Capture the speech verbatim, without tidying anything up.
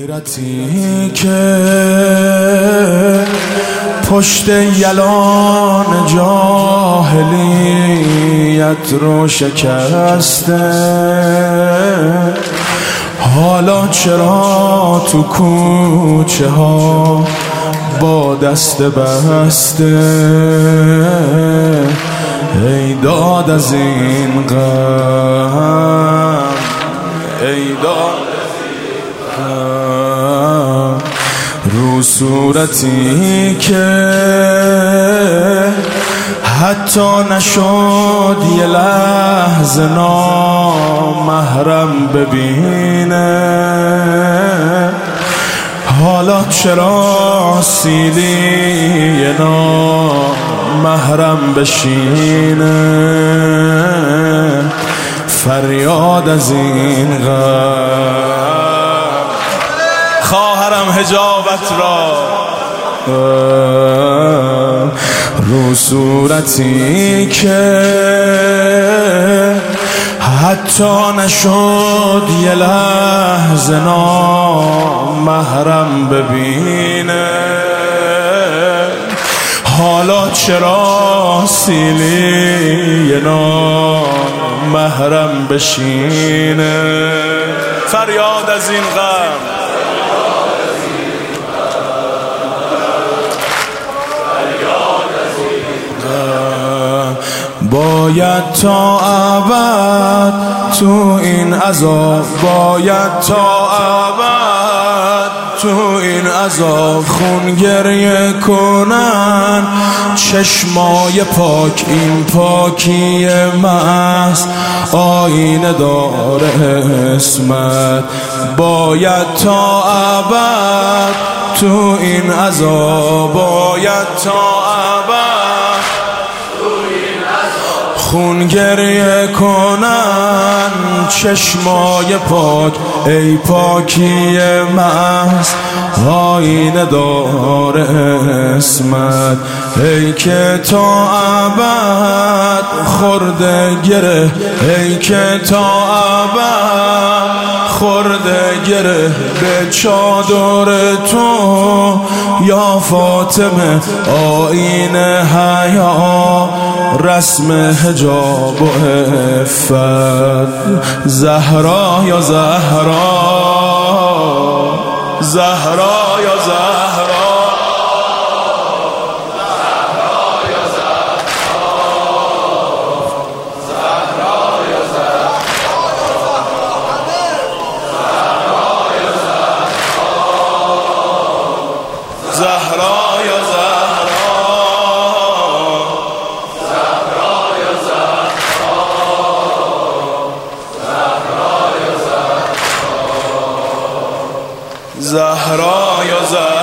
غیرتی که پشت یلان جاهلیت رو شکسته، حالا چرا تو کوچه ها با دست بسته؟ ای داد از این غم، ای داد رو صورتی که حتی نشد یه لحظه نامحرم ببینه، حالا چرا سیلی نامحرم بشینه؟ فریاد از این غم. خواهرم حجابت را رو صورتی که حتی نشد یه لحظه نامحرم ببینه، حالا چرا سیلی نامحرم بشینه؟ فریاد از این غم. باید تا ابد تو این عذاب، باید تا ابد تو این عذاب خون گریه کنن چشمای پاک. این پاکی محض آینه داره اسمت، باید تا ابد تو این عذاب، باید تا ابد خون گریه کنن چشمای پاک. ای پاکی محض آینه داره اسمت، ای که تا ابد خورده گره، ای که تا ابد خورده گره به چادر تو یا فاطمه. آینه حیا رسم حجاب و عفت، زهرا یا زهرا، زهرا یا زهرا، زهرا یا زهرا، زهرا یا زهرا، زهرا یا زهرا یا زهرا.